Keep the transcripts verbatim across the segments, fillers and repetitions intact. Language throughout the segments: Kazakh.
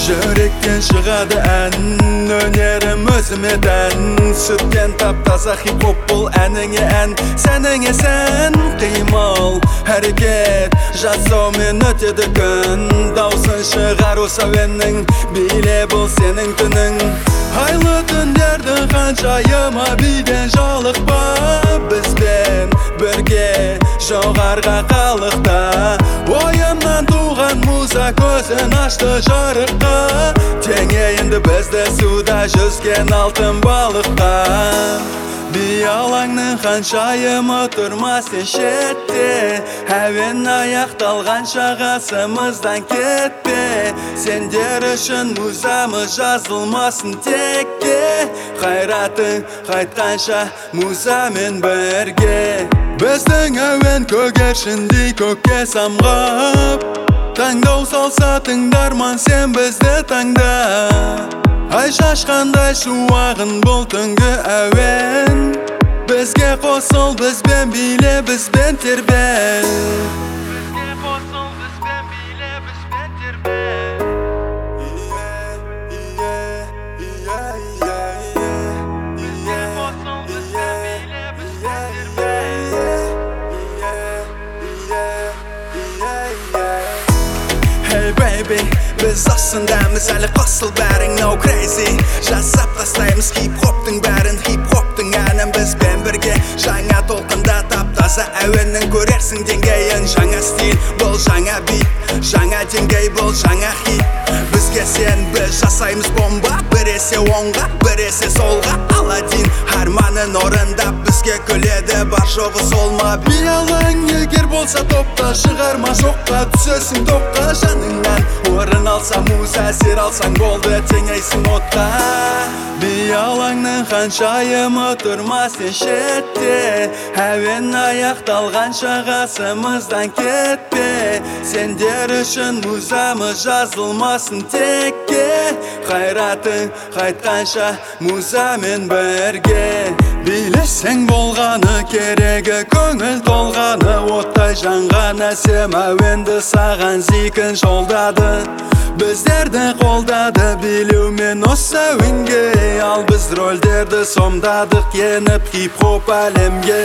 Жүректен шығады ән, өнерім өзімеден. Сүттен тап-таза хип-хоп бұл әніңе ән, сәніңе сән. Қимыл, әрекет, жасаумен өтеді күн. Даусын шығару сәуеннің, биле бұл сенің түнің. Айлы түндерді қаншайыма биден жалықпа. Бізбен бірге жоғарға қалықта. Ойымнан туған муза көзін ашты жарыққа. Теңейінді бізді суда жүзген алтын балыққа. Биялаңның қаншайымы тұрмасын шетте. Әуен аяқталғанша ғасымыздан кетпе. Сендер үшін музамы жазылмасын текке. Қайратың қайтқанша музамен бірге. Біздің әуен көгершіндей көкке самғап. Таңдау салса тыңдарман сен бізді таңда. Ай шашқандай шуағын бұл түнгі әуен. Бізге қосыл бізбен биле бізбен тербел. Бізге қосыл бізбен биле бізбен тербел. Бізге қосыл бізбен биле бізбен тербел. Hey baby, біз осындамыз әлі қосыл бәрің no crazy. Жасап тастаймыз хип-хоптың бәрін, хип-хоптың әнін бізбен бірге. Жаңа толқында тап-таза әуеннің көрерсің деңгейін. Жаңа стиль, бұл жаңа бит, жаңа деңгей, бұл жаңа хит. Бізге сен біз жасаймыз бомба, біресе оңға, біресе солға. Аладдин арманын орындап бізге күледі, бар жоғы солма. Биялаң егер болса топта, шығарма жоққа, түсесің топқа. Жаныңнан орын алса муза, әсер алсаң болды, теңейсің отқа. Биялаңның қаншайымы тұрмасын шетте. Әуен аяқталғанша ғасымыздан кетпе. Сендер үшін музамы жазылмасын текке. Қайратың қайтқанша музамен бірге. Билесең болғаны керегі, көңіл толғаны, оттай жанғаны. Сем әуенді саған зикін жолдады, біздерді қолдады. Билеумен осы әуенге, ал біз рөлдерді сомдадық, еніп хип-хоп әлемге.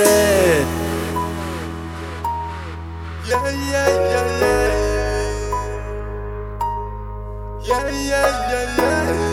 Yeah, yeah, yeah, yeah. Yeah, yeah, yeah, yeah.